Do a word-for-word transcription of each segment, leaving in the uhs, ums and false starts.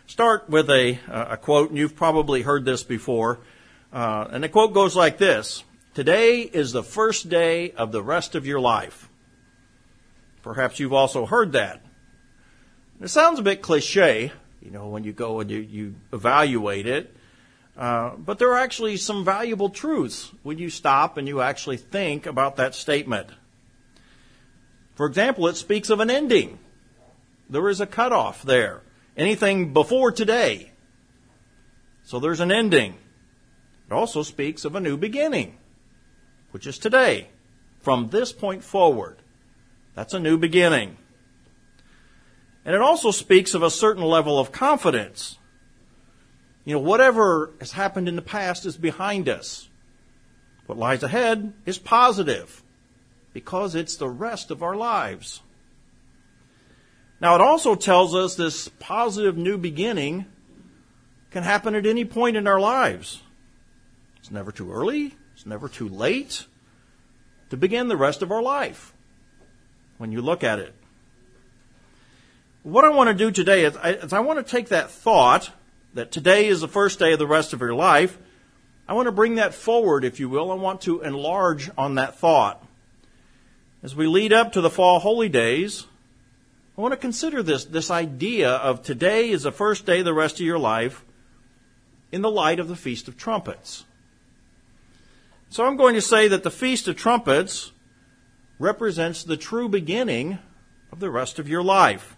start with a, a quote, and you've probably heard this before. Uh, and the quote goes like this: "Today is the first day of the rest of your life." Perhaps you've also heard that. It sounds a bit cliche, you know, when you go and you, you evaluate it. Uh, but there are actually some valuable truths when you stop and you actually think about that statement. For example, it speaks of an ending. There is a cutoff there. Anything before today. So there's an ending. It also speaks of a new beginning, which is today. From this point forward, that's a new beginning. And it also speaks of a certain level of confidence. You know, whatever has happened in the past is behind us. What lies ahead is positive, because it's the rest of our lives. Now, it also tells us this positive new beginning can happen at any point in our lives. It's never too early. It's never too late to begin the rest of our life when you look at it. What I want to do today is I, is I want to take that thought that today is the first day of the rest of your life. I want to bring that forward, if you will. I want to enlarge on that thought. As we lead up to the fall holy days, I want to consider this, this idea of today is the first day of the rest of your life in the light of the Feast of Trumpets. So I'm going to say that the Feast of Trumpets represents the true beginning of the rest of your life.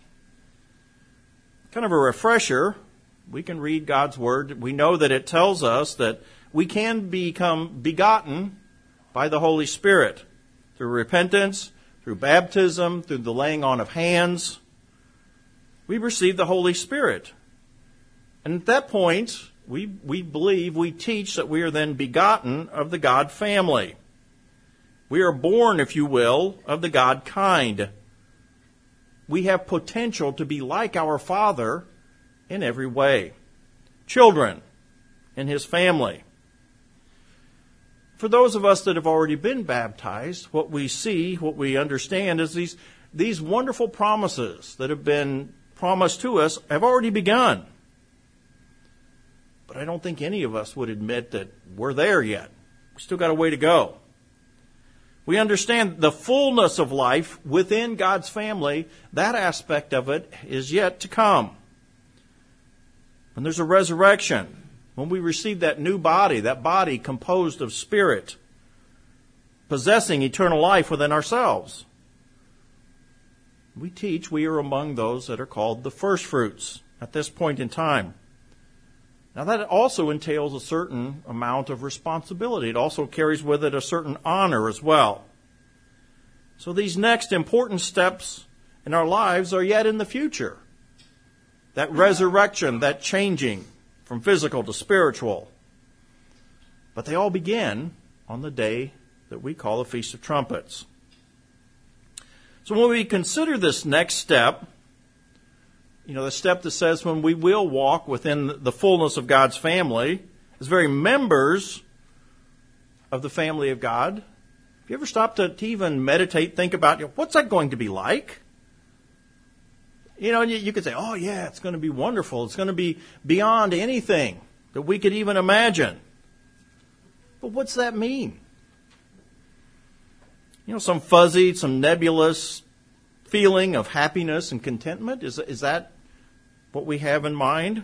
Kind of a refresher. We can read God's Word. We know that it tells us that we can become begotten by the Holy Spirit through repentance, through baptism, through the laying on of hands. We receive the Holy Spirit. And at that point, we, we believe, we teach that we are then begotten of the God family. We are born, if you will, of the God kind. We have potential to be like our Father in every way. Children in His family. For those of us that have already been baptized, what we see, what we understand is these, these wonderful promises that have been promised to us have already begun. But I don't think any of us would admit that we're there yet. We still got a way to go. We understand the fullness of life within God's family. That aspect of it is yet to come. And there's a resurrection. When we receive that new body, that body composed of spirit, possessing eternal life within ourselves, we teach we are among those that are called the first fruits at this point in time. Now that also entails a certain amount of responsibility. It also carries with it a certain honor as well. So these next important steps in our lives are yet in the future. That resurrection, that changing from physical to spiritual. But they all begin on the day that we call the Feast of Trumpets. So when we consider this next step, you know, the step that says when we will walk within the fullness of God's family, as very members of the family of God, have you ever stopped to, to even meditate, think about, you know, what's that going to be like? You know, and you, you could say, oh yeah, it's going to be wonderful. It's going to be beyond anything that we could even imagine. But what's that mean? You know, some fuzzy, some nebulous feeling of happiness and contentment? Is, is that what we have in mind?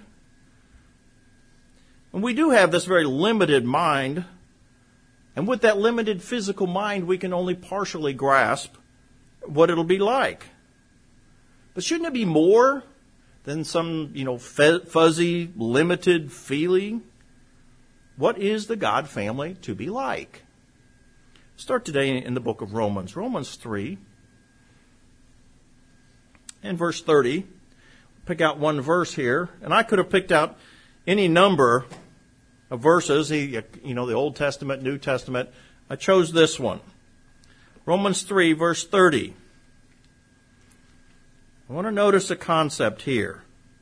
And we do have this very limited mind. And with that limited physical mind, we can only partially grasp what it'll be like. But shouldn't it be more than some, you know, fuzzy, limited feeling? What is the God family to be like? Start today in the book of Romans. Romans three and verse thirty. Pick out one verse here. And I could have picked out any number of verses, you know, the Old Testament, New Testament. I chose this one. Romans three, verse thirty. I want to notice a concept here.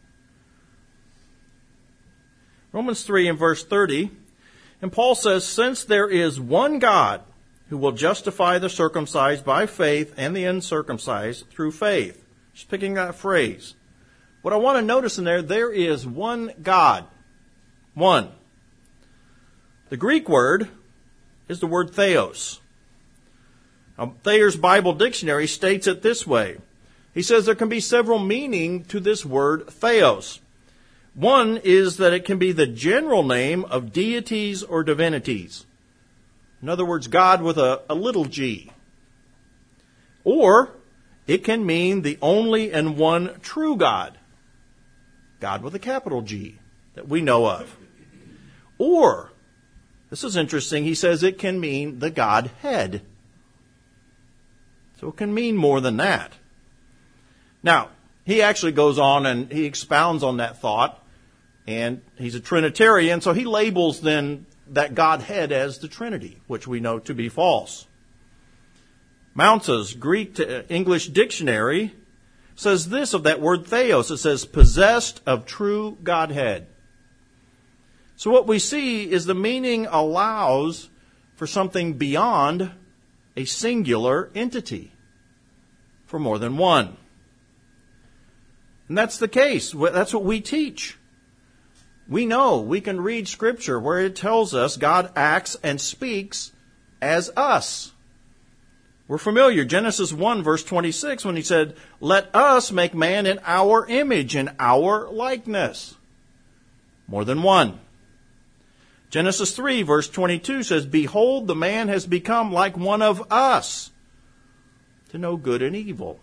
Romans three and verse thirty. And Paul says, since there is one God who will justify the circumcised by faith and the uncircumcised through faith. Just picking that phrase. what I want to notice in there, there is one God. One. The Greek word is the word theos. Now, Thayer's Bible Dictionary states it this way. He says there can be several meanings to this word theos. One is that it can be the general name of deities or divinities. In other words, God with a, a little g. Or it can mean the only and one true God. God with a capital G that we know of. Or, this is interesting, he says it can mean the Godhead. So it can mean more than that. Now, he actually goes on and he expounds on that thought. And he's a Trinitarian, so he labels then that Godhead as the Trinity, which we know to be false. Mounce's Greek to English dictionary says this of that word theos. It says, possessed of true Godhead. So what we see is the meaning allows for something beyond a singular entity, for more than one. And that's the case. That's what we teach. We know, we can read Scripture where it tells us God acts and speaks as us. We're familiar. Genesis one, verse twenty-six, when he said, let us make man in our image, in our likeness. More than one. Genesis three, verse twenty-two says, behold, the man has become like one of us, to know good and evil.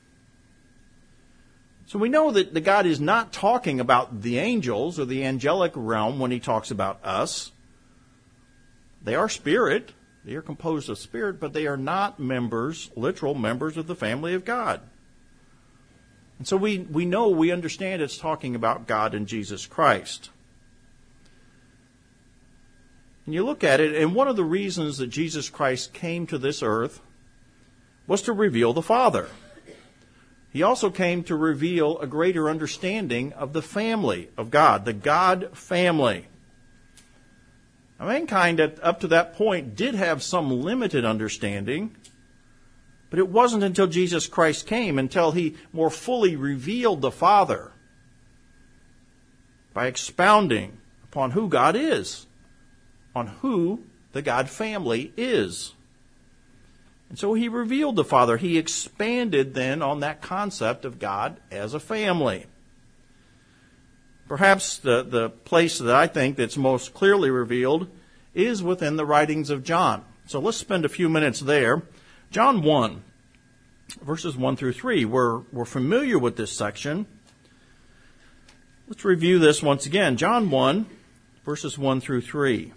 So we know that the God is not talking about the angels or the angelic realm when he talks about us. They are spirit. They are composed of spirit, but they are not members, literal members of the family of God. And so we, we know, we understand it's talking about God and Jesus Christ. And you look at it, and one of the reasons that Jesus Christ came to this earth was to reveal the Father. He also came to reveal a greater understanding of the family of God, the God family. Now, mankind up to that point did have some limited understanding, but it wasn't until Jesus Christ came, until he more fully revealed the Father by expounding upon who God is, on who the God family is. And so he revealed the Father. He expanded then on that concept of God as a family. Perhaps the, the place that I think that's most clearly revealed is within the writings of John. So let's spend a few minutes there. John one, verses one through three. We're, we're familiar with this section. Let's review this once again. John one, verses one through three.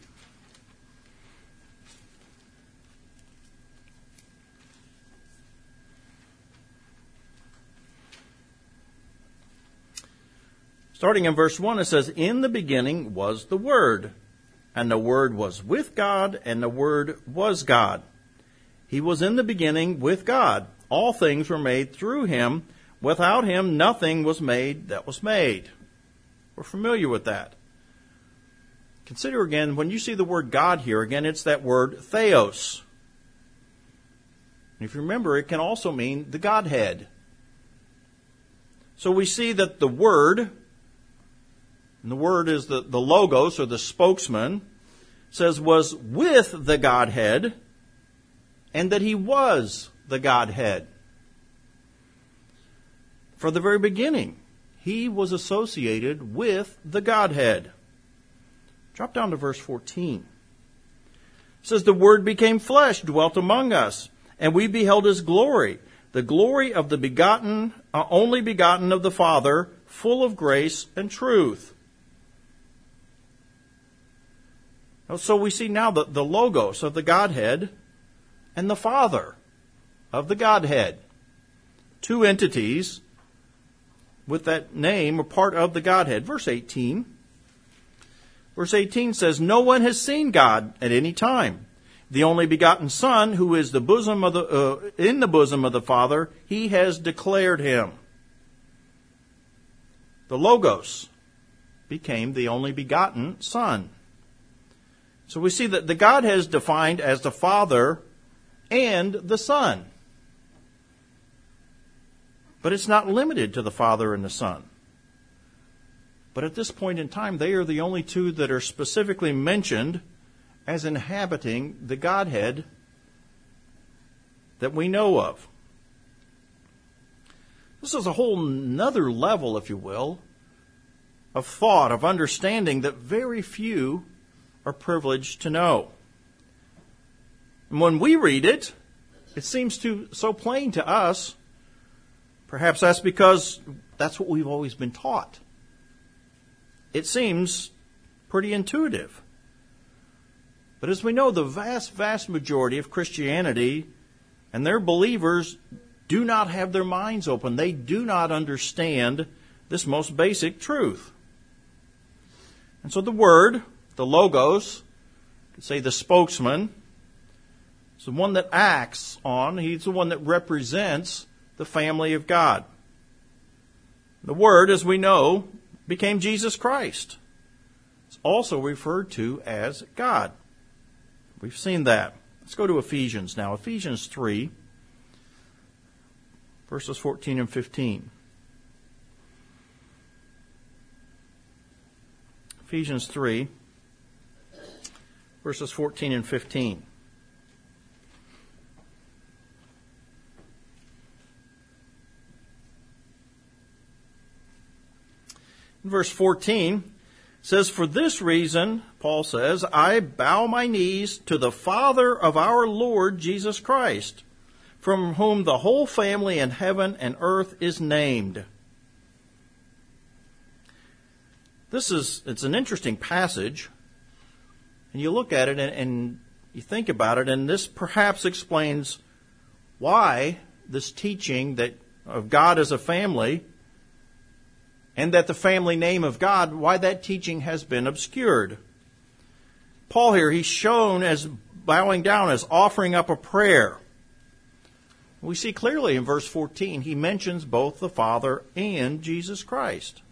Starting in verse one, it says, in the beginning was the Word, and the Word was with God, and the Word was God. He was in the beginning with God. All things were made through him. Without him, nothing was made that was made. We're familiar with that. Consider again, when you see the word God here, again, it's that word theos. And if you remember, it can also mean the Godhead. So we see that the Word, and the Word is the, the logos or the spokesman, says was with the Godhead, and that he was the Godhead. From the very beginning, he was associated with the Godhead. Drop down to verse fourteen. It says, the Word became flesh, dwelt among us, and we beheld his glory, the glory of the begotten, uh, only begotten of the Father, full of grace and truth. So we see now the, the logos of the Godhead and the Father of the Godhead. Two entities with that name are part of the Godhead. Verse eighteen. Verse eighteen says, no one has seen God at any time. The only begotten Son, who is the bosom of the uh, in the bosom of the Father, he has declared him. The Logos became the only begotten Son. So we see that the Godhead is defined as the Father and the Son. But it's not limited to the Father and the Son. But at this point in time, they are the only two that are specifically mentioned as inhabiting the Godhead that we know of. This is a whole nother level, if you will, of thought, of understanding that very few are privileged to know. And when we read it, it seems to so plain to us. Perhaps that's because that's what we've always been taught. It seems pretty intuitive. But as we know, the vast, vast majority of Christianity and their believers do not have their minds open. They do not understand this most basic truth. And so the Word, the Logos, you could say the spokesman, is the one that acts on, he's the one that represents the family of God. The Word, as we know, became Jesus Christ. It's also referred to as God. We've seen that. Let's go to Ephesians now. Ephesians three, verses fourteen and fifteen. Ephesians three, verses fourteen and fifteen. In verse fourteen, it says, "For this reason," Paul says, "I bow my knees to the Father of our Lord Jesus Christ, from whom the whole family in heaven and earth is named." This is, it's an interesting passage, and you look at it and, and you think about it, and this perhaps explains why this teaching that of God as a family and that the family name of God, why that teaching has been obscured. Paul here, he's shown as bowing down, as offering up a prayer. We see clearly in verse fourteen, he mentions both the Father and Jesus Christ.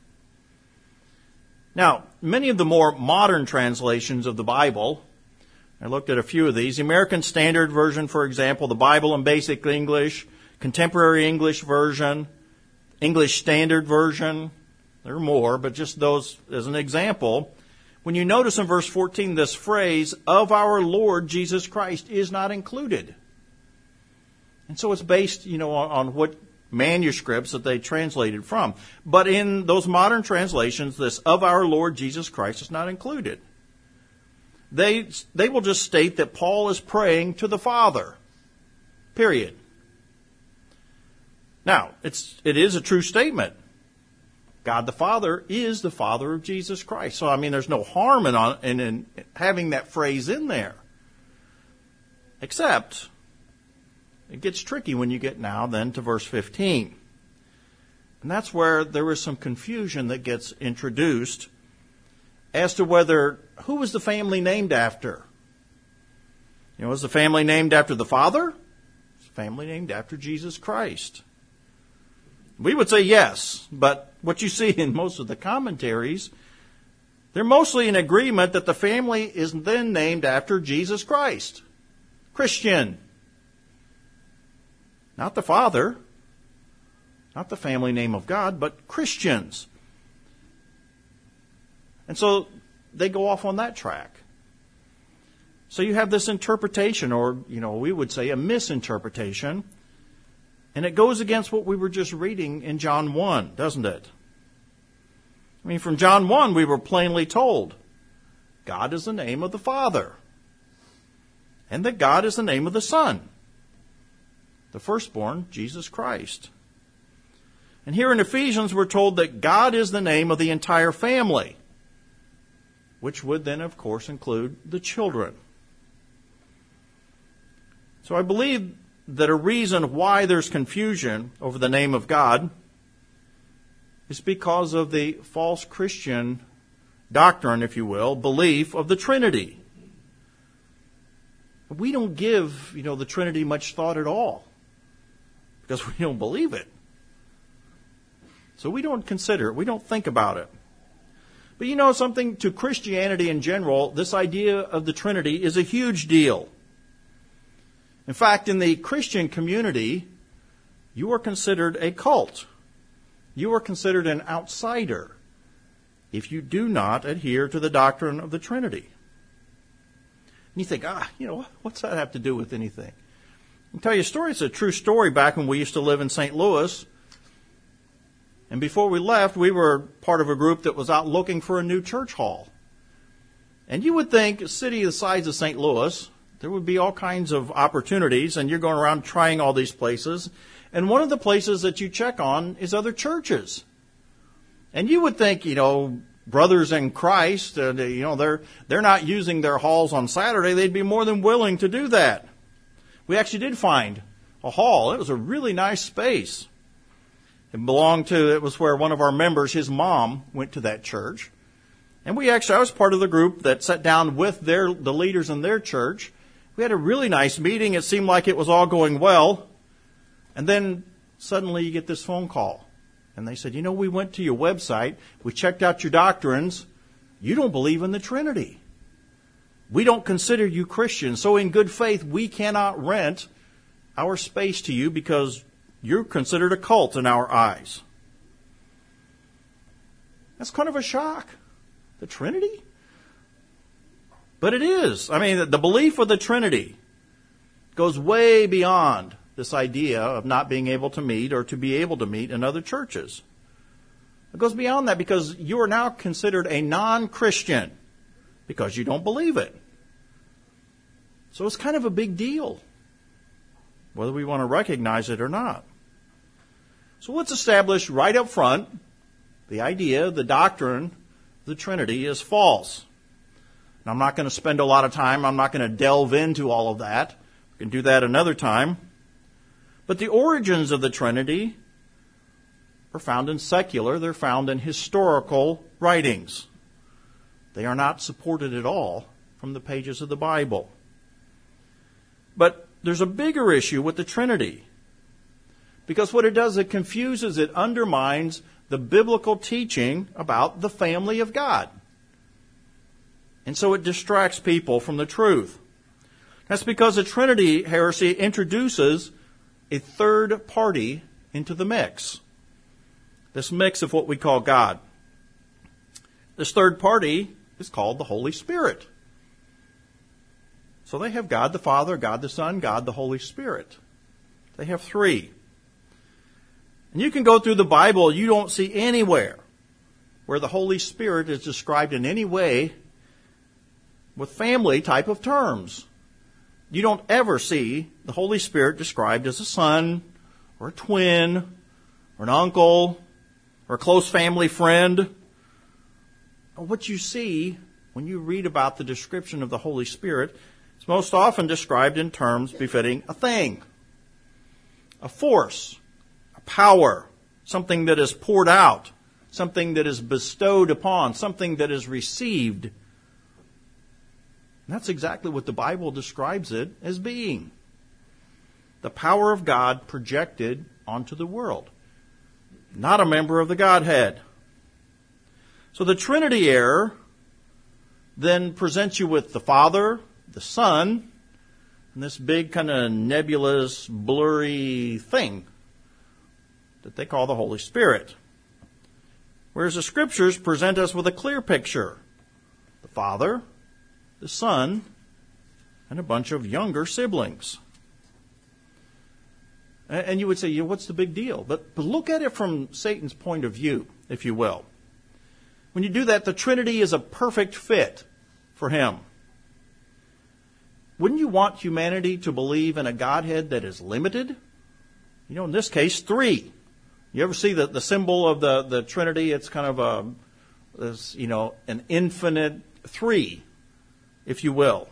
Now, many of the more modern translations of the Bible, I looked at a few of these. The American Standard Version, for example, the Bible in Basic English, Contemporary English Version, English Standard Version. There are more, but just those as an example. When you notice in verse fourteen, this phrase, "of our Lord Jesus Christ," is not included. And so it's based, you know, on, on what manuscripts that they translated from. But in those modern translations, this "of our Lord Jesus Christ" is not included. They, they will just state that Paul is praying to the Father. Period. Now, it's, it is a true statement. God the Father is the Father of Jesus Christ. So, I mean, there's no harm in, in, in having that phrase in there. Except, it gets tricky when you get now then to verse fifteen. And that's where there is some confusion that gets introduced as to whether, who was the family named after? You know, was the family named after the Father? Was the family named after Jesus Christ? We would say yes, but what you see in most of the commentaries, they're mostly in agreement that the family is then named after Jesus Christ. Christian. Not the Father, not the family name of God, but Christians. And so they go off on that track. So you have this interpretation, or, you know, we would say a misinterpretation. And it goes against what we were just reading in John one, doesn't it? I mean, from John one, we were plainly told God is the name of the Father, and that God is the name of the Son, the firstborn, Jesus Christ. And here in Ephesians, we're told that God is the name of the entire family, which would then, of course, include the children. So I believe that a reason why there's confusion over the name of God is because of the false Christian doctrine, if you will, belief of the Trinity. We don't give, you know, the Trinity much thought at all because we don't believe it. So we don't consider it. We don't think about it. But you know something? To Christianity in general, this idea of the Trinity is a huge deal. In fact, in the Christian community, you are considered a cult. You are considered an outsider if you do not adhere to the doctrine of the Trinity. And you think, ah, you know, what's that have to do with anything? I'll tell you a story. It's a true story. Back when we used to live in Saint Louis, and before we left, we were part of a group that was out looking for a new church hall. And you would think a city the size of Saint Louis, there would be all kinds of opportunities, and you're going around trying all these places. And one of the places that you check on is other churches. And you would think, you know, brothers in Christ, uh, you know, they're they're not using their halls on Saturday. They'd be more than willing to do that. We actually did find a hall. It was a really nice space. It belonged to, it was where one of our members, his mom, went to that church. And we actually, I was part of the group that sat down with their the leaders in their church. We had a really nice meeting. It seemed like it was all going well. And then suddenly you get this phone call. And they said, you know, we went to your website. We checked out your doctrines. You don't believe in the Trinity. We don't consider you Christians. So in good faith, we cannot rent our space to you because you're considered a cult in our eyes. That's kind of a shock. The Trinity? But it is. I mean, the belief of the Trinity goes way beyond this idea of not being able to meet or to be able to meet in other churches. It goes beyond that because you are now considered a non-Christian because you don't believe it. So it's kind of a big deal, whether we want to recognize it or not. So let's establish right up front the idea, the doctrine, the Trinity is false. And I'm not going to spend a lot of time. I'm not going to delve into all of that. We can do that another time. But the origins of the Trinity are found in secular. They're found in historical writings. They are not supported at all from the pages of the Bible. But there's a bigger issue with the Trinity. Because what it does, it confuses, it undermines the biblical teaching about the family of God. And so it distracts people from the truth. That's because the Trinity heresy introduces a third party into the mix. This mix of what we call God. This third party is called the Holy Spirit. So they have God the Father, God the Son, God the Holy Spirit. They have three. And you can go through the Bible, you don't see anywhere where the Holy Spirit is described in any way with family type of terms. You don't ever see the Holy Spirit described as a son or a twin or an uncle or a close family friend. What you see when you read about the description of the Holy Spirit is most often described in terms befitting a thing, a force, power, something that is poured out, something that is bestowed upon, something that is received. And that's exactly what the Bible describes it as being. The power of God projected onto the world. Not a member of the Godhead. So the Trinity error then presents you with the Father, the Son, and this big kind of nebulous, blurry thing that they call the Holy Spirit. Whereas the Scriptures present us with a clear picture. The Father, the Son, and a bunch of younger siblings. And you would say, you know, what's the big deal? But, but look at it from Satan's point of view, if you will. When you do that, the Trinity is a perfect fit for him. Wouldn't you want humanity to believe in a Godhead that is limited? You know, in this case, three. You ever see the, the symbol of the, the Trinity? It's kind of a, this, you know, an infinite three, if you will.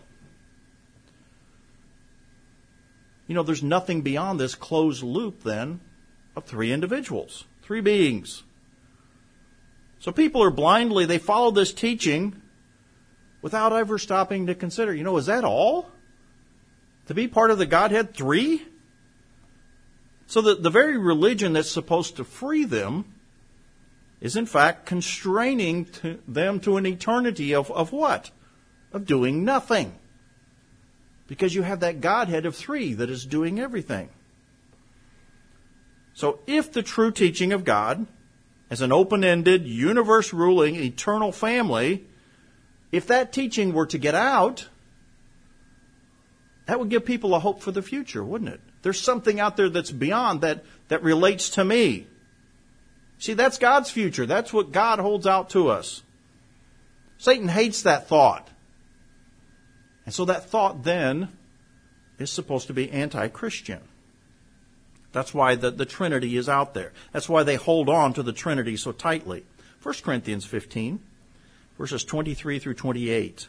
You know, there's nothing beyond this closed loop, then, of three individuals, three beings. So people are blindly, they follow this teaching without ever stopping to consider, you know, is that all? To be part of the Godhead, three? So that the very religion that's supposed to free them is in fact constraining to them to an eternity of, of what? Of doing nothing. Because you have that Godhead of three that is doing everything. So if the true teaching of God as an open-ended, universe-ruling, eternal family, if that teaching were to get out, that would give people a hope for the future, wouldn't it? There's something out there that's beyond that, that relates to me. See, that's God's future. That's what God holds out to us. Satan hates that thought. And so that thought then is supposed to be anti-Christian. That's why the, the Trinity is out there. That's why they hold on to the Trinity so tightly. First Corinthians fifteen, verses twenty-three through twenty-eight.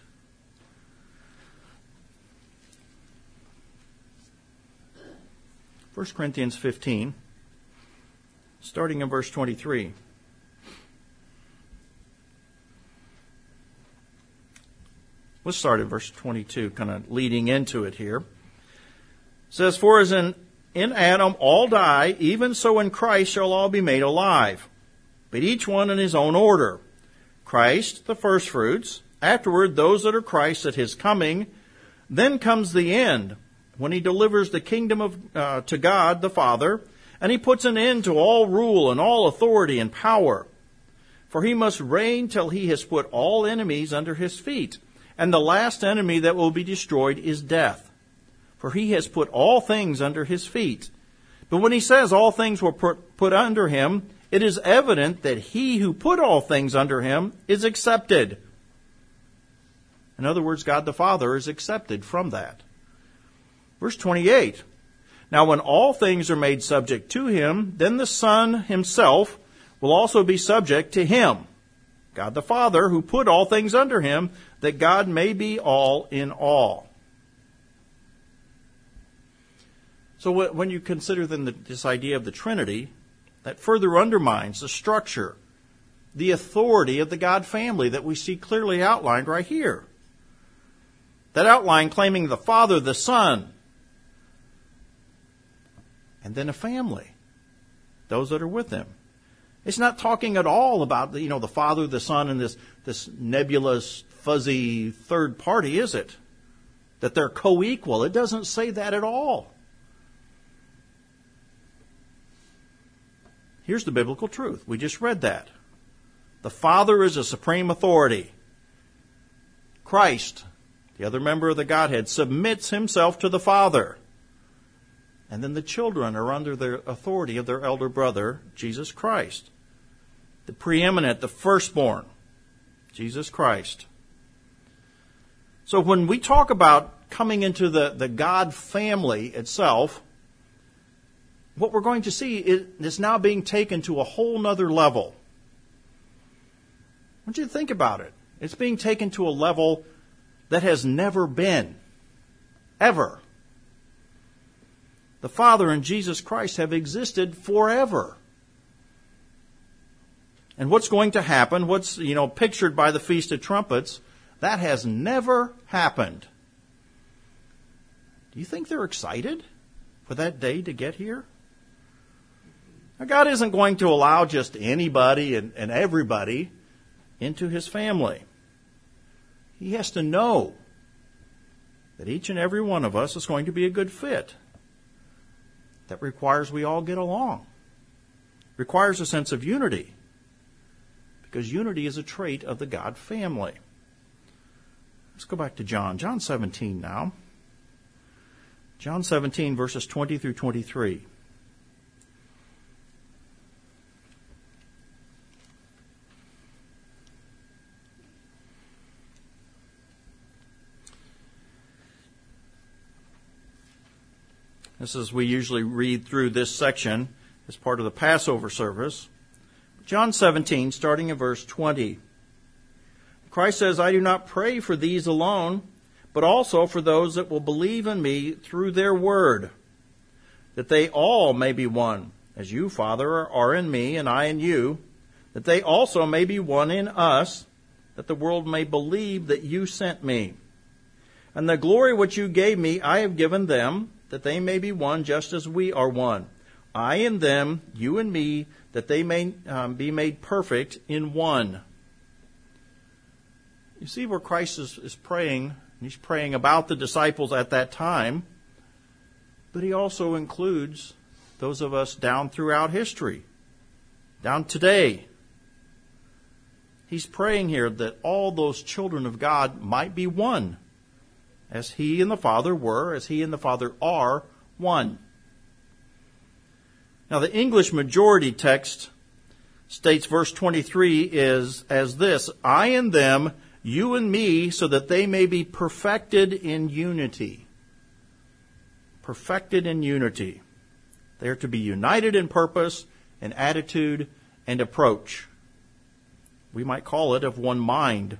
First Corinthians fifteen, starting in verse twenty-three. Let's start at verse twenty-two, kind of leading into it here. It says, "For as in, in Adam all die, even so in Christ shall all be made alive, but each one in his own order. Christ, the firstfruits, afterward those that are Christ at his coming. Then comes the end, when he delivers the kingdom of uh, to God the Father, and he puts an end to all rule and all authority and power. For he must reign till he has put all enemies under his feet. And the last enemy that will be destroyed is death. For he has put all things under his feet. But when he says all things were put, put under him, it is evident that he who put all things under him is accepted." In other words, God the Father is accepted from that. Verse twenty-eight, "Now when all things are made subject to him, then the Son himself will also be subject to him, God the Father, who put all things under him, that God may be all in all." So when you consider then the, this idea of the Trinity, that further undermines the structure, the authority of the God family that we see clearly outlined right here. That outline claiming the Father, the Son, and then a family, those that are with them. It's not talking at all about the, you know, the Father, the Son, and this, this nebulous, fuzzy third party, is it? That they're co-equal. It doesn't say that at all. Here's the biblical truth. We just read that. The Father is a supreme authority. Christ, the other member of the Godhead, submits himself to the Father. And then the children are under the authority of their elder brother, Jesus Christ. The preeminent, the firstborn, Jesus Christ. So when we talk about coming into the, the God family itself, what we're going to see is now being taken to a whole nother level. I want you to think about it. It's being taken to a level that has never been. Ever. The Father and Jesus Christ have existed forever. And what's going to happen, what's, you know, pictured by the Feast of Trumpets, that has never happened. Do you think they're excited for that day to get here? Now, God isn't going to allow just anybody and, and everybody into his family. He has to know that each and every one of us is going to be a good fit. That requires we all get along. Requires a sense of unity. Because unity is a trait of the God family. Let's go back to John. John seventeen now. John seventeen, verses twenty through twenty-three. This is, we usually read through this section as part of the Passover service. John seventeen, starting in verse twenty. Christ says, "I do not pray for these alone, but also for those that will believe in me through their word, that they all may be one, as you, Father, are in me and I in you, that they also may be one in us, that the world may believe that you sent me. And the glory which you gave me I have given them, that they may be one just as we are one. I in them, you and me, that they may um, be made perfect in one." You see where Christ is, is praying. He's praying about the disciples at that time, but he also includes those of us down throughout history, down today. He's praying here that all those children of God might be one, as He and the Father were, as He and the Father are one. Now, the English majority text states verse twenty-three is as this: I and them, you and me, so that they may be perfected in unity. Perfected in unity. They are to be united in purpose and attitude and approach. We might call it of one mind.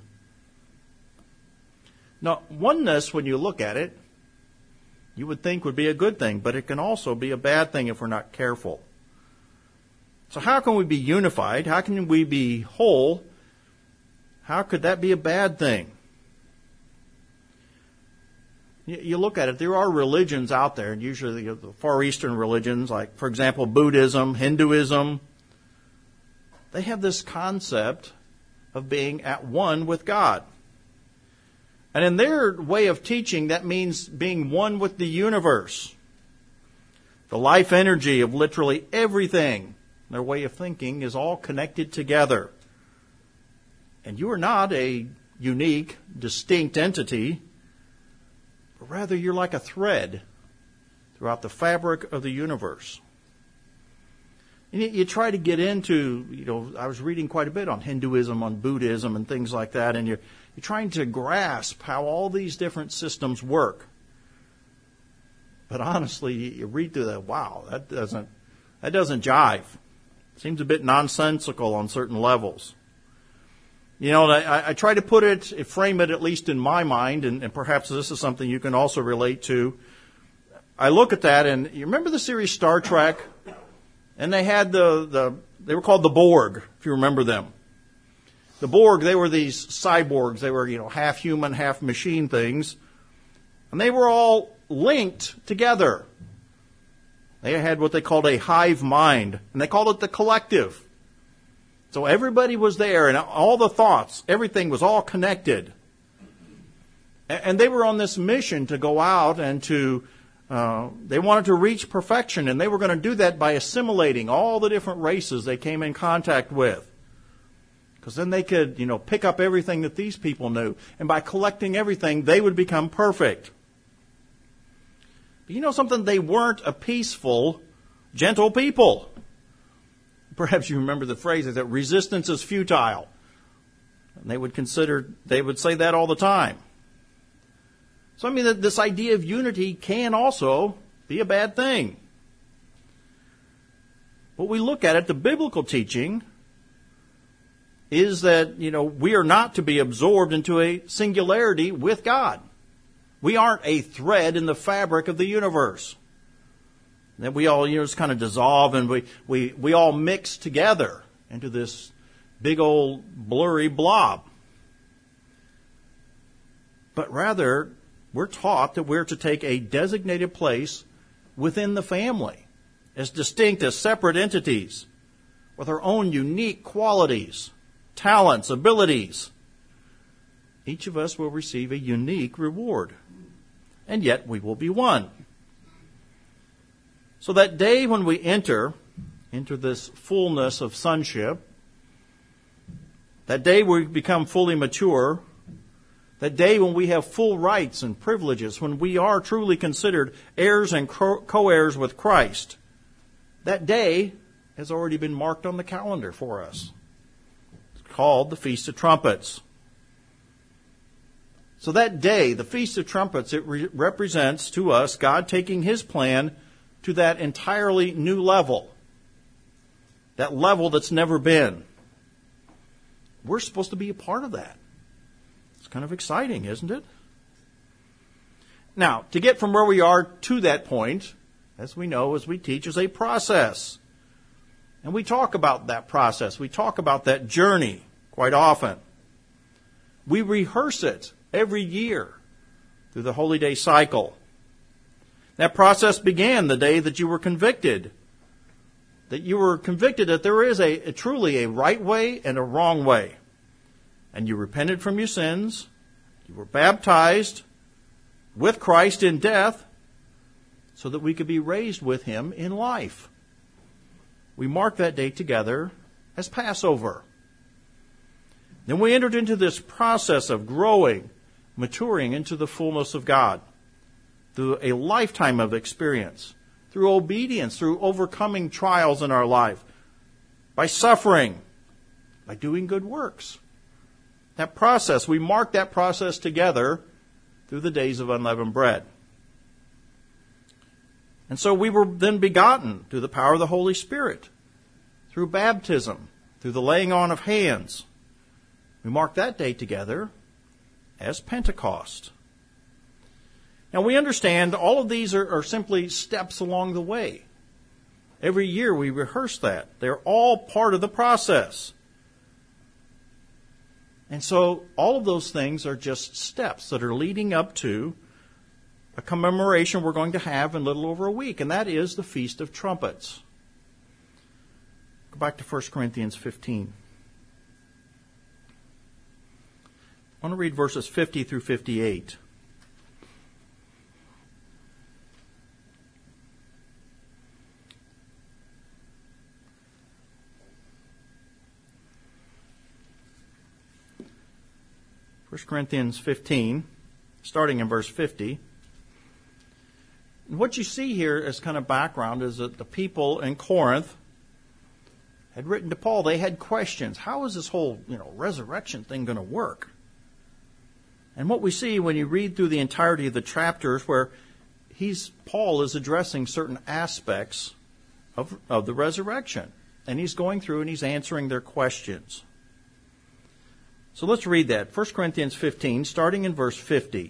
Now, oneness, when you look at it, you would think would be a good thing, but it can also be a bad thing if we're not careful. So how can we be unified? How can we be whole? How could that be a bad thing? You look at it, there are religions out there, and usually the Far Eastern religions, like, for example, Buddhism, Hinduism. They have this concept of being at one with God. And in their way of teaching, that means being one with the universe. The life energy of literally everything, their way of thinking, is all connected together. And you are not a unique, distinct entity, but rather you're like a thread throughout the fabric of the universe. And you, you try to get into, you know, I was reading quite a bit on Hinduism, on Buddhism, and things like that, and you're, you're trying to grasp how all these different systems work. But honestly, you read through that, wow, that doesn't, that doesn't jive. Seems a bit nonsensical on certain levels. You know, I, I try to put it, frame it at least in my mind, and, and perhaps this is something you can also relate to. I look at that, and you remember the series Star Trek? And they had the, the, they were called the Borg, if you remember them. The Borg, they were these cyborgs. They were, you know, half human, half machine things. And they were all linked together. They had what they called a hive mind, and they called it the collective. So everybody was there, and all the thoughts, everything was all connected. And they were on this mission to go out and to, uh, they wanted to reach perfection, and they were going to do that by assimilating all the different races they came in contact with. Because then they could, you know, pick up everything that these people knew. And by collecting everything, they would become perfect. But you know something? They weren't a peaceful, gentle people. Perhaps you remember the phrase that resistance is futile. And they would consider, they would say that all the time. So I mean, that this idea of unity can also be a bad thing. What we look at it, the biblical teaching is that, you know, we are not to be absorbed into a singularity with God. We aren't a thread in the fabric of the universe. That we all, you know, just kind of dissolve and we, we, we all mix together into this big old blurry blob. But rather, we're taught that we're to take a designated place within the family as distinct as separate entities with our own unique qualities, talents, abilities. Each of us will receive a unique reward, and yet we will be one. So that day when we enter into this fullness of sonship, that day we become fully mature, that day when we have full rights and privileges, when we are truly considered heirs and co-heirs with Christ, that day has already been marked on the calendar for us. It's called the Feast of Trumpets. So that day, the Feast of Trumpets, it re- represents to us God taking His plan to that entirely new level. That level that's never been. We're supposed to be a part of that. It's kind of exciting, isn't it? Now, to get from where we are to that point, as we know, as we teach, is a process. And we talk about that process. We talk about that journey quite often. We rehearse it every year through the Holy Day cycle. That process began the day that you were convicted. That you were convicted that there is a, a truly a right way and a wrong way. And you repented from your sins. You were baptized with Christ in death so that we could be raised with Him in life. We mark that day together as Passover. Then we entered into this process of growing, maturing into the fullness of God through a lifetime of experience, through obedience, through overcoming trials in our life, by suffering, by doing good works. That process, we mark that process together through the days of unleavened bread. And so we were then begotten through the power of the Holy Spirit, through baptism, through the laying on of hands. We mark that day together as Pentecost. Now we understand all of these are, are simply steps along the way. Every year we rehearse that. They're all part of the process. And so all of those things are just steps that are leading up to a commemoration we're going to have in a little over a week, and that is the Feast of Trumpets. Go back to First Corinthians fifteen. I want to read verses fifty through fifty-eight. First Corinthians fifteen, starting in verse fifty. And what you see here as kind of background is that the people in Corinth had written to Paul. They had questions. How is this whole, you know, resurrection thing going to work? And what we see when you read through the entirety of the chapters where he's Paul is addressing certain aspects of, of the resurrection. And he's going through and he's answering their questions. So let's read that. First Corinthians fifteen, starting in verse fifty.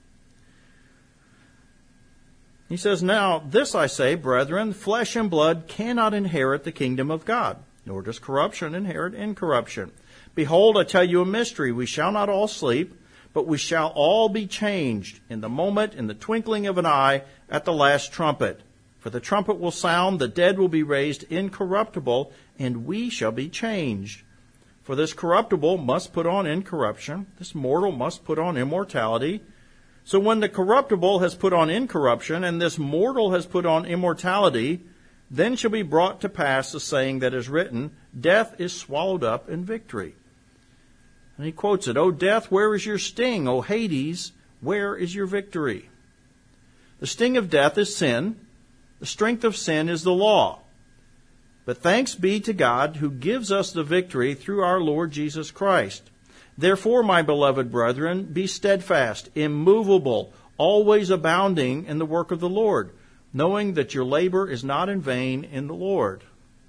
He says, "Now this I say, brethren, flesh and blood cannot inherit the kingdom of God, nor does corruption inherit incorruption. Behold, I tell you a mystery. We shall not all sleep, but we shall all be changed in the moment, in the twinkling of an eye, at the last trumpet. For the trumpet will sound, the dead will be raised incorruptible, and we shall be changed. For this corruptible must put on incorruption, this mortal must put on immortality. So when the corruptible has put on incorruption, and this mortal has put on immortality, then shall be brought to pass the saying that is written, Death is swallowed up in victory." And he quotes it, "O death, where is your sting? O Hades, where is your victory? The sting of death is sin. The strength of sin is the law. But thanks be to God who gives us the victory through our Lord Jesus Christ. Therefore, my beloved brethren, be steadfast, immovable, always abounding in the work of the Lord, knowing that your labor is not in vain in the Lord."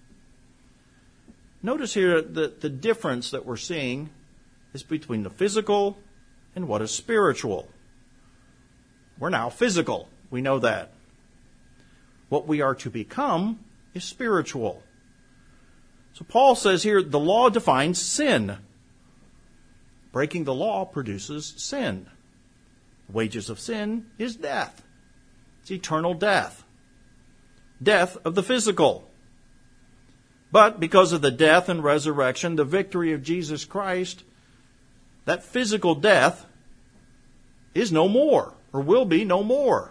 Notice here that the difference that we're seeing is between the physical and what is spiritual. We're now physical. We know that. What we are to become is spiritual. So Paul says here, the law defines sin. Breaking the law produces sin. The wages of sin is death. It's eternal death. Death of the physical. But because of the death and resurrection, the victory of Jesus Christ, that physical death is no more, or will be no more.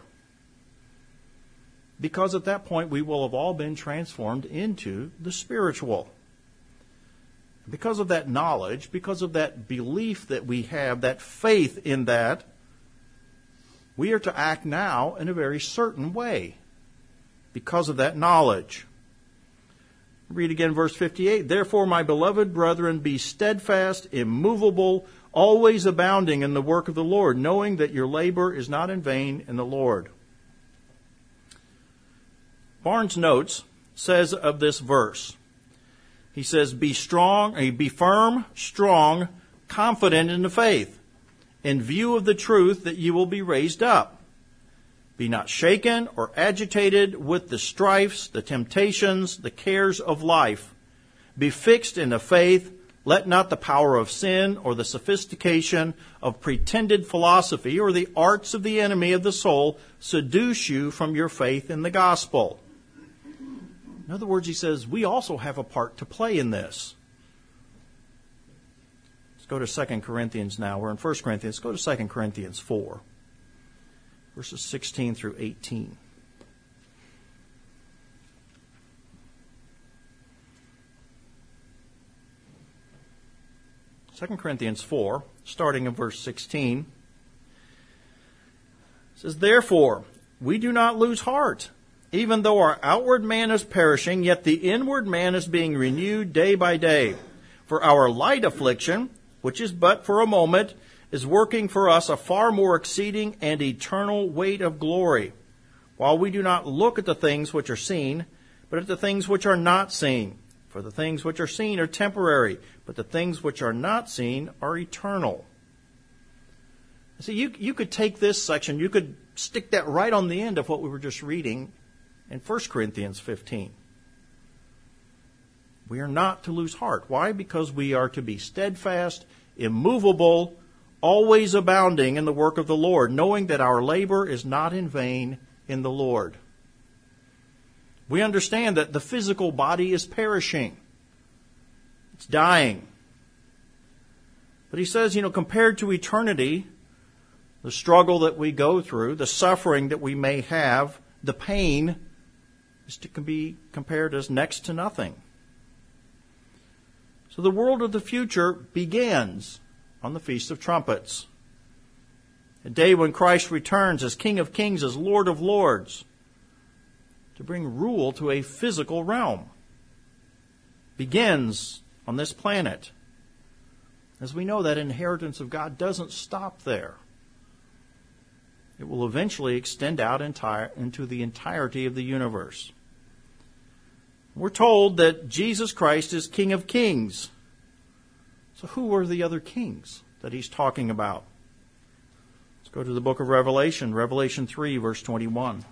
Because at that point we will have all been transformed into the spiritual. Because of that knowledge, because of that belief that we have, that faith in that, we are to act now in a very certain way because of that knowledge. Read again verse fifty-eight. "Therefore, my beloved brethren, be steadfast, immovable, always abounding in the work of the Lord, knowing that your labor is not in vain in the Lord." Barnes Notes says of this verse, he says, be strong, be firm, strong, confident in the faith, in view of the truth that you will be raised up. Be not shaken or agitated with the strifes, the temptations, the cares of life. Be fixed in the faith. Let not the power of sin or the sophistication of pretended philosophy or the arts of the enemy of the soul seduce you from your faith in the gospel. In other words, he says, we also have a part to play in this. Let's go to Second Corinthians now. We're in First Corinthians. Let's go to Second Corinthians four, verses sixteen through eighteen. Second Corinthians four, starting in verse sixteen. It says, "Therefore, we do not lose heart. Even though our outward man is perishing, yet the inward man is being renewed day by day. For our light affliction, which is but for a moment, is working for us a far more exceeding and eternal weight of glory. While we do not look at the things which are seen, but at the things which are not seen. For the things which are seen are temporary, but the things which are not seen are eternal." See, you, you could take this section, you could stick that right on the end of what we were just reading in First Corinthians fifteen. We are not to lose heart. Why? Because we are to be steadfast, immovable, always abounding in the work of the Lord, knowing that our labor is not in vain in the Lord. We understand that the physical body is perishing. It's dying. But he says, you know, compared to eternity, the struggle that we go through, the suffering that we may have, the pain is to be compared as next to nothing. So the world of the future begins on the Feast of Trumpets, a day when Christ returns as King of Kings, as Lord of Lords, to bring rule to a physical realm. Begins on this planet. As we know, that inheritance of God doesn't stop there. It will eventually extend out entire, into the entirety of the universe. We're told that Jesus Christ is King of Kings. So who are the other kings that he's talking about? Let's go to the book of Revelation, Revelation three, verse twenty-one.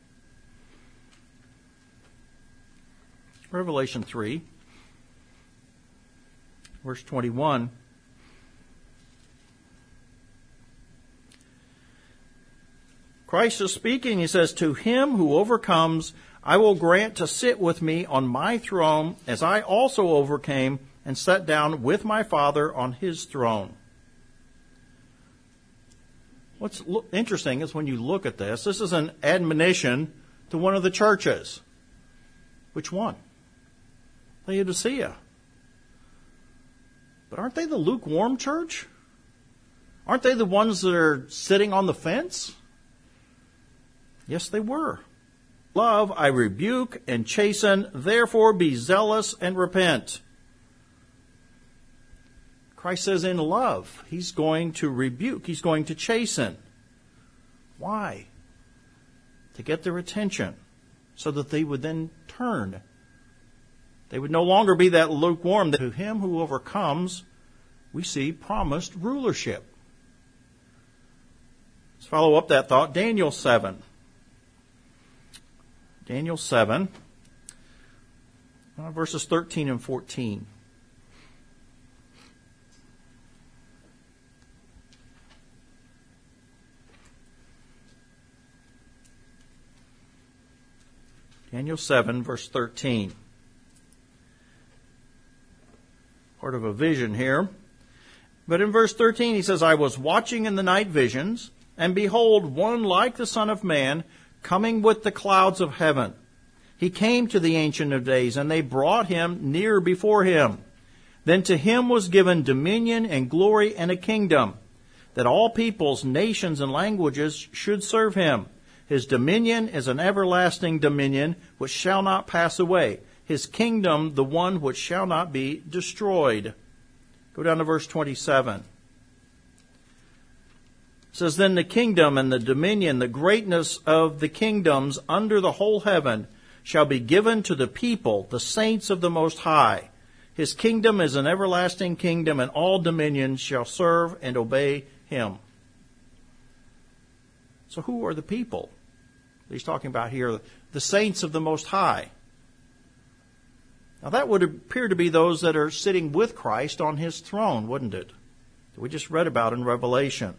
Revelation three, verse twenty-one. Christ is speaking. He says, "To him who overcomes, I will grant to sit with me on my throne, as I also overcame and sat down with my Father on his throne." What's interesting is when you look at this, this is an admonition to one of the churches. Which one? Laodicea. But aren't they the lukewarm church? Aren't they the ones that are sitting on the fence? Yes, they were. "Love, I rebuke and chasten, therefore be zealous and repent." Christ says in love, he's going to rebuke, he's going to chasten. Why? To get their attention, so that they would then turn. They would no longer be that lukewarm. To him who overcomes, we see promised rulership. Let's follow up that thought. Daniel seven. Daniel seven, uh, verses thirteen and fourteen. Daniel seven, verse thirteen. Part of a vision here. But in verse thirteen he says, "I was watching in the night visions, and behold, one like the Son of Man, coming with the clouds of heaven. He came to the Ancient of Days, and they brought him near before him. Then to him was given dominion and glory and a kingdom, that all peoples, nations, and languages should serve him. His dominion is an everlasting dominion which shall not pass away. His kingdom, the one which shall not be destroyed." Go down to verse twenty-seven. It says, "Then the kingdom and the dominion, the greatness of the kingdoms under the whole heaven shall be given to the people, the saints of the Most High. His kingdom is an everlasting kingdom, and all dominions shall serve and obey him." So who are the people he's talking about here? The saints of the Most High. Now that would appear to be those that are sitting with Christ on his throne, wouldn't it? That we just read about in Revelation.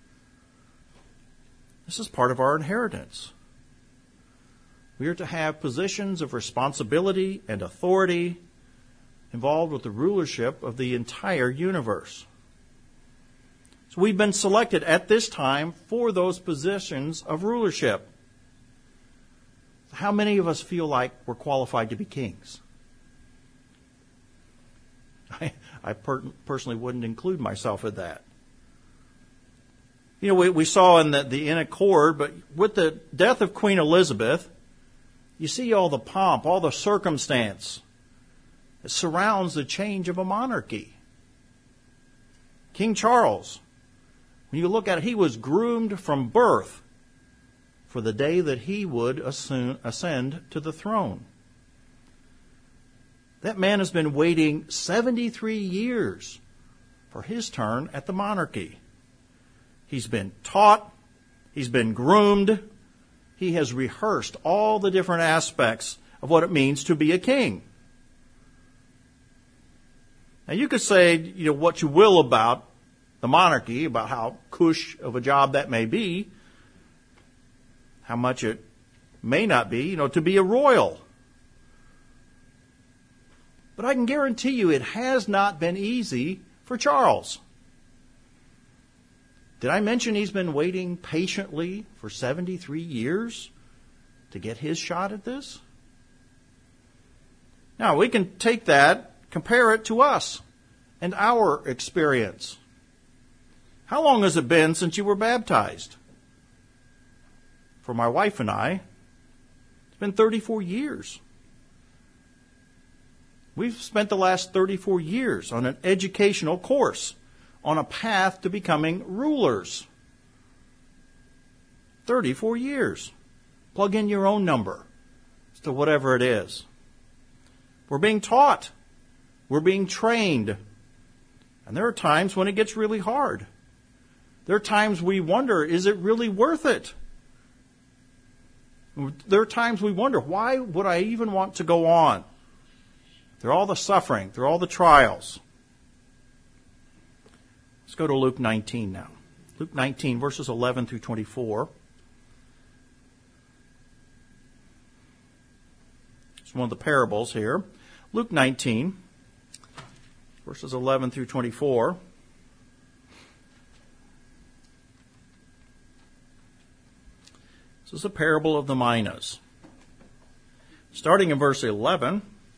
This is part of our inheritance. We are to have positions of responsibility and authority involved with the rulership of the entire universe. So we've been selected at this time for those positions of rulership. How many of us feel like we're qualified to be kings? I, I per- personally wouldn't include myself in that. You know, we, we saw in the, the in accord, but with the death of Queen Elizabeth, you see all the pomp, all the circumstance that surrounds the change of a monarchy. King Charles, when you look at it, he was groomed from birth for the day that he would assume, ascend to the throne. That man has been waiting seventy-three years for his turn at the monarchy. He's been taught, he's been groomed, he has rehearsed all the different aspects of what it means to be a king. Now you could say, you know, what you will about the monarchy, about how cush of a job that may be, how much it may not be, you know, to be a royal. But I can guarantee you it has not been easy for Charles. Did I mention he's been waiting patiently for seventy-three years to get his shot at this? Now, we can take that, compare it to us and our experience. How long has it been since you were baptized? For my wife and I, it's been thirty-four years. We've spent the last thirty-four years on an educational course, on a path to becoming rulers. thirty-four years. Plug in your own number as to whatever it is. We're being taught. We're being trained. And there are times when it gets really hard. There are times we wonder, is it really worth it? There are times we wonder, why would I even want to go on? Through all the suffering, through all the trials. Let's go to Luke nineteen now. Luke nineteen, verses eleven through twenty-four. It's one of the parables here. Luke nineteen, verses eleven through twenty-four. This is a parable of the minas. Starting in verse eleven,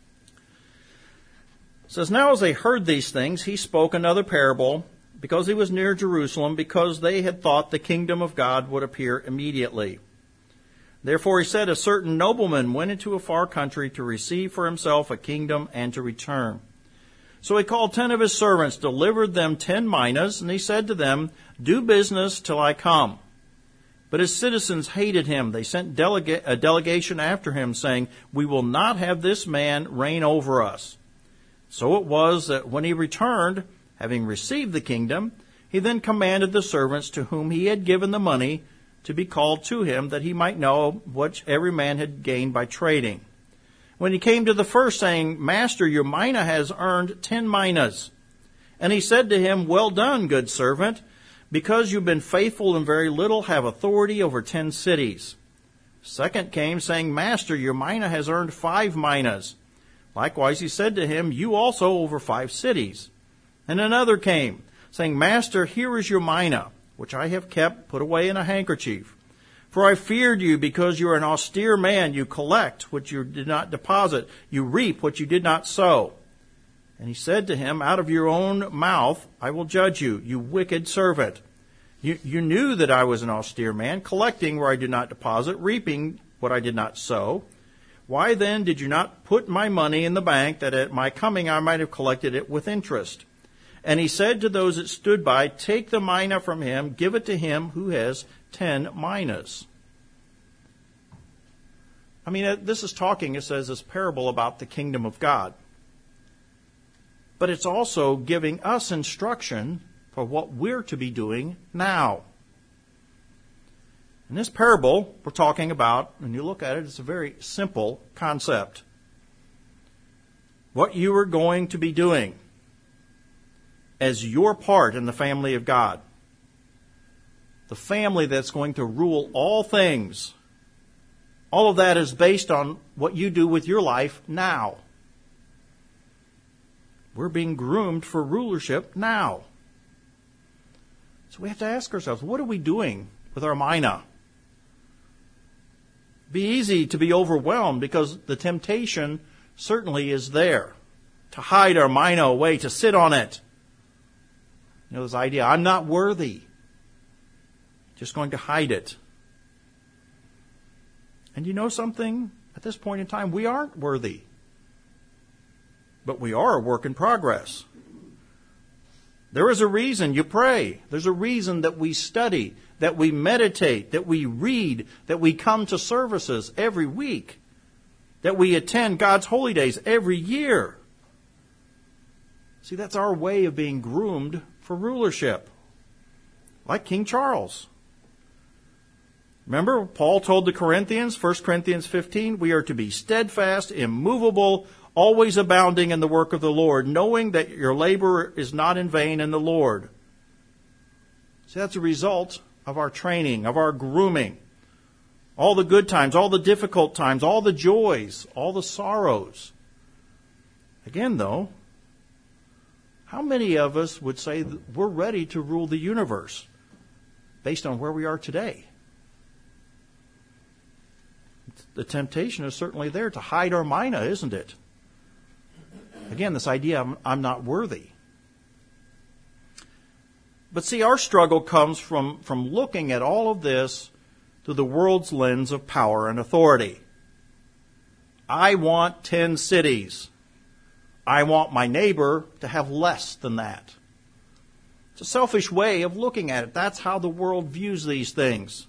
it says, "Now as they heard these things, he spoke another parable, because he was near Jerusalem, because they had thought the kingdom of God would appear immediately. Therefore he said, a certain nobleman went into a far country to receive for himself a kingdom and to return. So he called ten of his servants, delivered them ten minas, and he said to them, do business till I come. But his citizens hated him. They sent delega- a delegation after him, saying, we will not have this man reign over us. So it was that when he returned, having received the kingdom, he then commanded the servants to whom he had given the money to be called to him, that he might know what every man had gained by trading. When he came to the first, saying, Master, your mina has earned ten minas. And he said to him, well done, good servant, because you've been faithful in very little, have authority over ten cities. Second came, saying, Master, your mina has earned five minas. Likewise he said to him, you also over five cities. And another came, saying, Master, here is your mina, which I have kept put away in a handkerchief. For I feared you, because you are an austere man. You collect what you did not deposit. You reap what you did not sow. And he said to him, out of your own mouth I will judge you, you wicked servant. You, you knew that I was an austere man, collecting where I did not deposit, reaping what I did not sow. Why then did you not put my money in the bank, that at my coming I might have collected it with interest? And he said to those that stood by, take the mina from him, give it to him who has ten minas. I mean, this is talking, it says, this parable about the kingdom of God. But it's also giving us instruction for what we're to be doing now. In this parable, we're talking about, when you look at it, it's a very simple concept. What you are going to be doing as your part in the family of God. The family that's going to rule all things. All of that is based on what you do with your life now. We're being groomed for rulership now. So we have to ask ourselves, what are we doing with our mina? It'd be easy to be overwhelmed because the temptation certainly is there. to hide our mina away, to sit on it. You know, this idea, I'm not worthy. Just going to hide it. And you know something? At this point in time, we aren't worthy. But we are a work in progress. There is a reason you pray. There's a reason that we study, that we meditate, that we read, that we come to services every week, that we attend God's holy days every year. See, that's our way of being groomed for rulership, like King Charles. Remember, Paul told the Corinthians, First Corinthians fifteen, we are to be steadfast, immovable, always abounding in the work of the Lord, knowing that your labor is not in vain in the Lord. See, that's a result of our training, of our grooming. All the good times, all the difficult times, all the joys, all the sorrows. Again, though, how many of us would say that we're ready to rule the universe based on where we are today? The temptation is certainly there to hide our mina, isn't it? Again, this idea, I'm, I'm not worthy. But see, our struggle comes from, from looking at all of this through the world's lens of power and authority. I want ten cities. I want my neighbor to have less than that. It's a selfish way of looking at it. That's how the world views these things.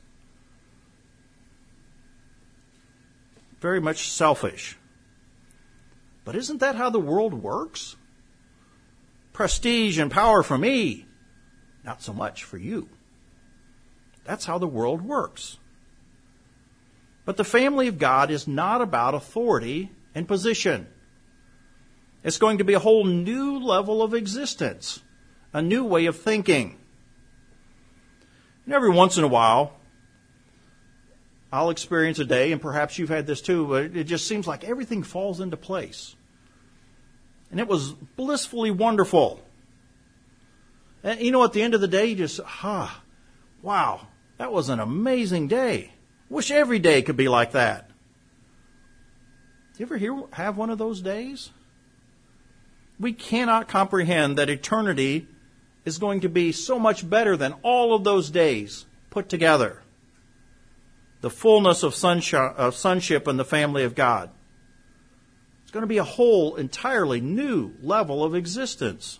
Very much selfish. But isn't that how the world works? Prestige and power for me, not so much for you. That's how the world works. But the family of God is not about authority and position. It's going to be a whole new level of existence, a new way of thinking. And every once in a while, I'll experience a day, and perhaps you've had this too, but it just seems like everything falls into place. And it was blissfully wonderful. And you know, at the end of the day, you just, ah, wow, that was an amazing day. Wish every day could be like that. Do you ever hear, have one of those days? We cannot comprehend that eternity is going to be so much better than all of those days put together. The fullness of sonship, of sonship in the family of God. It's going to be a whole, entirely new level of existence.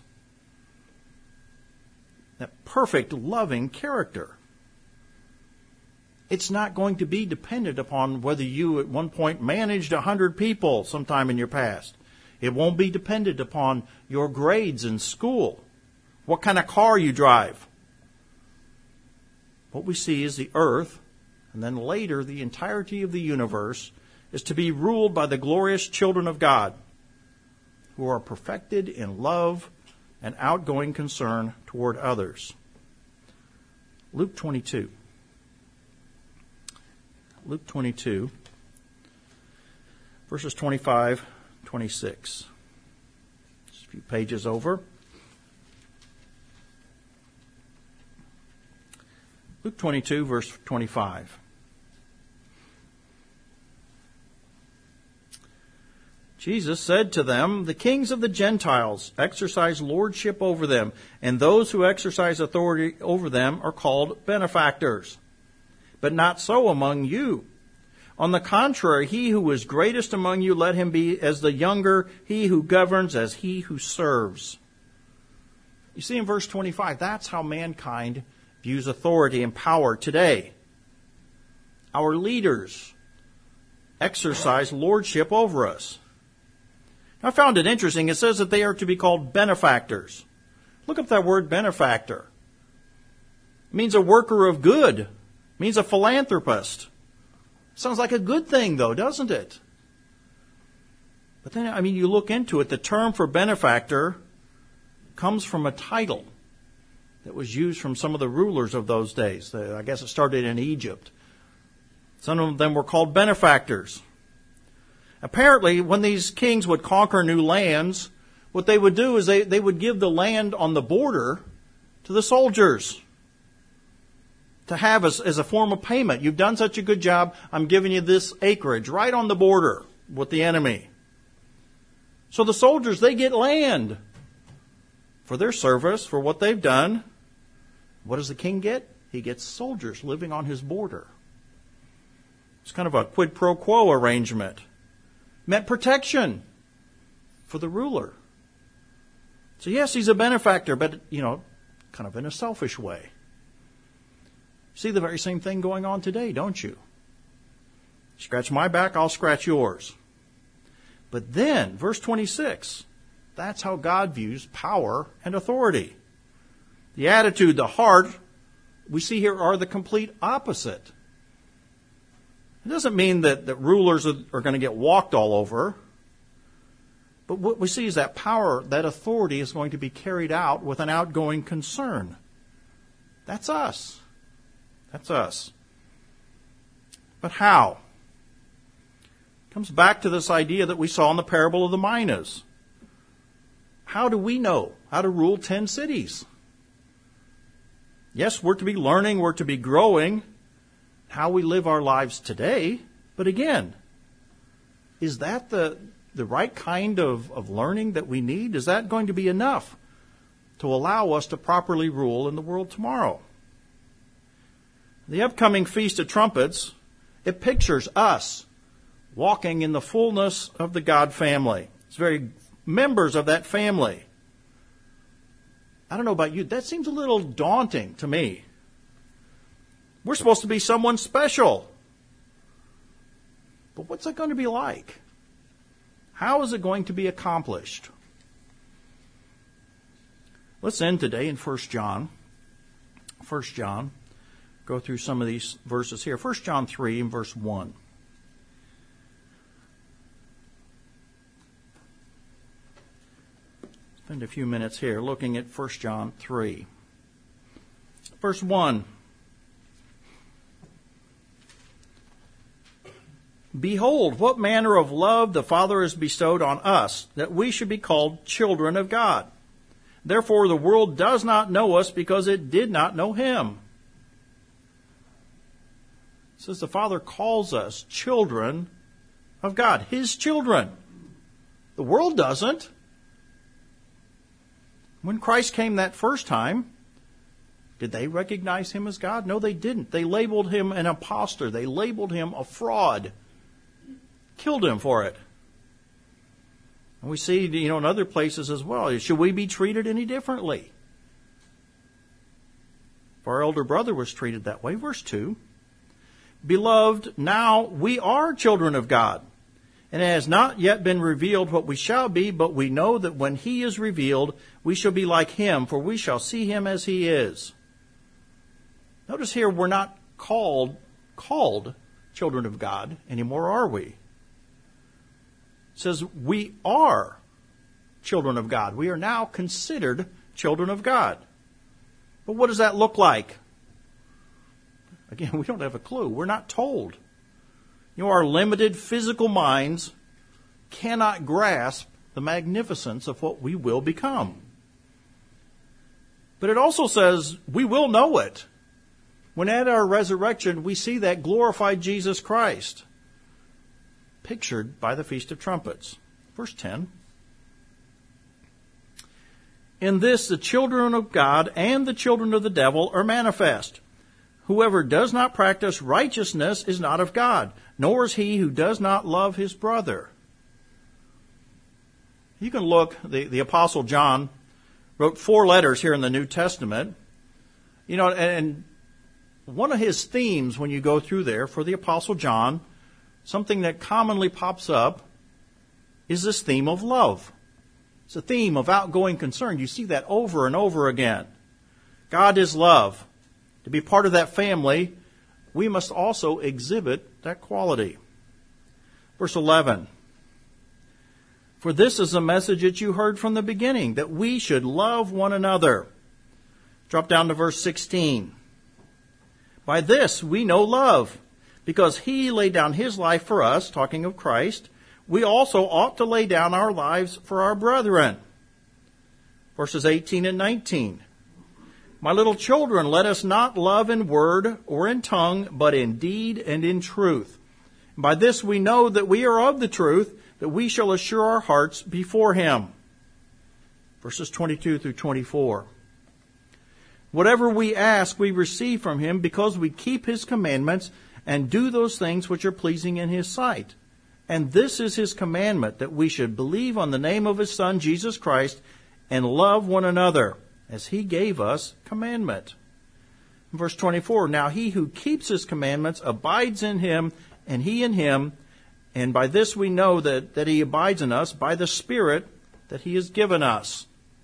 That perfect, loving character. It's not going to be dependent upon whether you at one point managed a hundred people sometime in your past. It won't be dependent upon your grades in school, what kind of car you drive. What we see is the earth, and then later the entirety of the universe, is to be ruled by the glorious children of God, who are perfected in love and outgoing concern toward others. Luke twenty-two. Luke twenty-two, verses twenty-five, twenty-six. Just a few pages over. Luke twenty-two, verse twenty-five. Jesus said to them, the kings of the Gentiles exercise lordship over them, and those who exercise authority over them are called benefactors. But not so among you. On the contrary, he who is greatest among you, let him be as the younger, he who governs as he who serves. You see in verse twenty-five, that's how mankind views authority and power today. Our leaders exercise lordship over us. I found it interesting. It says that they are to be called benefactors. Look up that word benefactor. It means a worker of good. It means a philanthropist. Sounds like a good thing, though, doesn't it? But then, I mean, you look into it, the term for benefactor comes from a title that was used from some of the rulers of those days. I guess it started in Egypt. Some of them were called benefactors. Apparently, when these kings would conquer new lands, what they would do is they, they would give the land on the border to the soldiers to have as, as a form of payment. You've done such a good job, I'm giving you this acreage right on the border with the enemy. So the soldiers, they get land for their service, for what they've done. What does the king get? He gets soldiers living on his border. It's kind of a quid pro quo arrangement. Meant protection for the ruler. So yes, he's a benefactor, but, you know, kind of in a selfish way. See the very same thing going on today, don't you? Scratch my back, I'll scratch yours. But then, verse twenty-six, that's how God views power and authority. The attitude, the heart, we see here are the complete opposite. It doesn't mean that, that rulers are, are going to get walked all over. But what we see is that power, that authority is going to be carried out with an outgoing concern. That's us. That's us. But how? It comes back to this idea that we saw in the parable of the minas. How do we know how to rule ten cities? Yes, we're to be learning, we're to be growing how we live our lives today. But again, is that the, the right kind of, of learning that we need? Is that going to be enough to allow us to properly rule in the world tomorrow? The upcoming Feast of Trumpets, it pictures us walking in the fullness of the God family. It's very members of that family. I don't know about you, that seems a little daunting to me. We're supposed to be someone special. But what's that going to be like? How is it going to be accomplished? Let's end today in First John. First John. Go through some of these verses here. First John three and verse one. Spend a few minutes here looking at First John three. Verse one. Behold, what manner of love the Father has bestowed on us, that we should be called children of God. Therefore the world does not know us, because it did not know him. It says the Father calls us children of God, his children. The world doesn't. When Christ came that first time, did they recognize him as God? No, they didn't. They labeled him an impostor. They labeled him a fraud. Killed him for it. And we see, you know, in other places as well. Should we be treated any differently? If our elder brother was treated that way. Verse two. Beloved, now we are children of God, and it has not yet been revealed what we shall be, but we know that when he is revealed, we shall be like him, for we shall see him as he is. Notice here, we're not called, called children of God anymore, are we? It says we are children of God. We are now considered children of God. But what does that look like? Again, we don't have a clue. We're not told. You know, our limited physical minds cannot grasp the magnificence of what we will become. But it also says we will know it. When at our resurrection we see that glorified Jesus Christ, pictured by the Feast of Trumpets. Verse ten. In this the children of God and the children of the devil are manifest. Whoever does not practice righteousness is not of God, nor is he who does not love his brother. You can look, the, the Apostle John wrote four letters here in the New Testament. You know, and one of his themes when you go through there for the Apostle John, something that commonly pops up, is this theme of love. It's a theme of outgoing concern. You see that over and over again. God is love. To be part of that family, we must also exhibit that quality. Verse eleven. For this is the message that you heard from the beginning, that we should love one another. Drop down to verse sixteen. By this we know love, because he laid down his life for us, talking of Christ. We also ought to lay down our lives for our brethren. Verses eighteen and nineteen. My little children, let us not love in word or in tongue, but in deed and in truth. By this we know that we are of the truth that we shall assure our hearts before him. Verses twenty-two through twenty-four. Whatever we ask, we receive from him because we keep his commandments and do those things which are pleasing in his sight. And this is his commandment, that we should believe on the name of his Son, Jesus Christ, and love one another, as he gave us commandment. Verse twenty-four, now he who keeps his commandments abides in him, and he in him, and by this we know that, that he abides in us, by the Spirit that he has given us.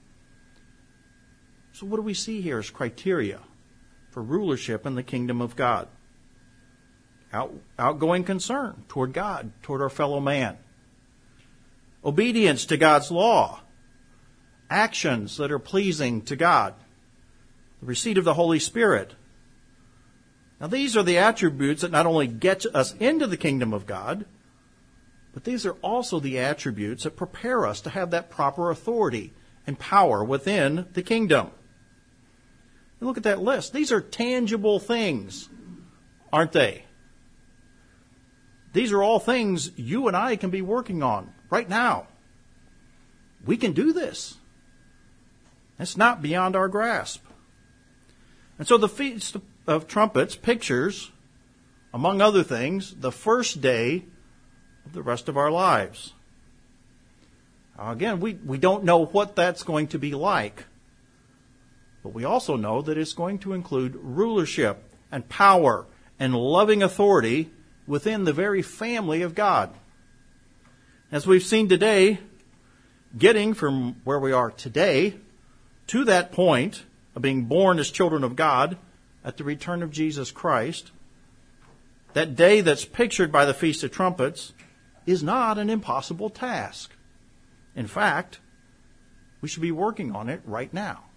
So what do we see here as criteria for rulership in the kingdom of God? Out, outgoing concern toward God, toward our fellow man. Obedience to God's law. Actions that are pleasing to God. The receipt of the Holy Spirit. Now these are the attributes that not only get us into the kingdom of God, but these are also the attributes that prepare us to have that proper authority and power within the kingdom. And look at that list. These are tangible things, aren't they? These are all things you and I can be working on right now. We can do this. It's not beyond our grasp. And so the Feast of Trumpets pictures, among other things, the first day of the rest of our lives. Now again, we, we don't know what that's going to be like. But we also know that it's going to include rulership and power and loving authority within the very family of God. As we've seen today, getting from where we are today to that point of being born as children of God at the return of Jesus Christ, that day that's pictured by the Feast of Trumpets is not an impossible task. In fact, we should be working on it right now.